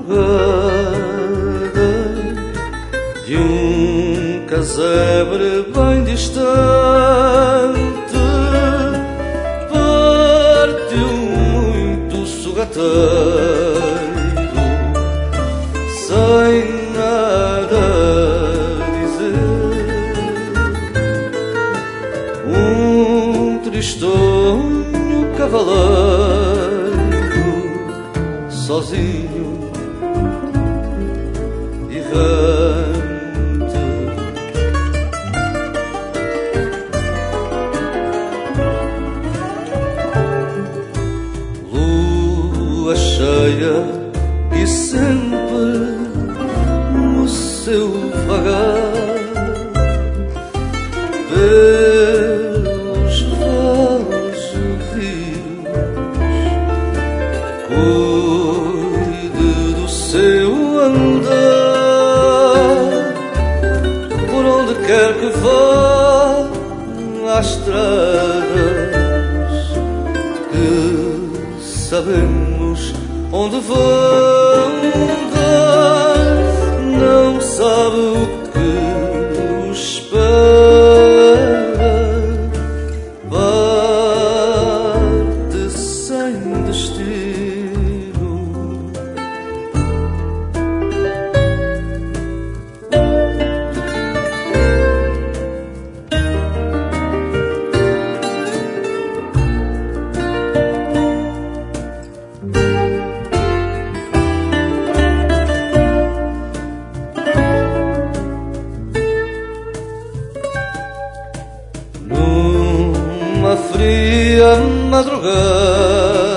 madrugada de um casebre bem distante, partiu muito sorrateiro, sem nada dizer, um tristonho cavaleiro, sozinho, errante. Lua cheia e sempre no seu vagar, pelos vales rios, cuide do seu andar, por onde quer que vá, há estradas que sabemos onde vão dar, não sabe o que o espera, parte sem destino. Numa fria madrugada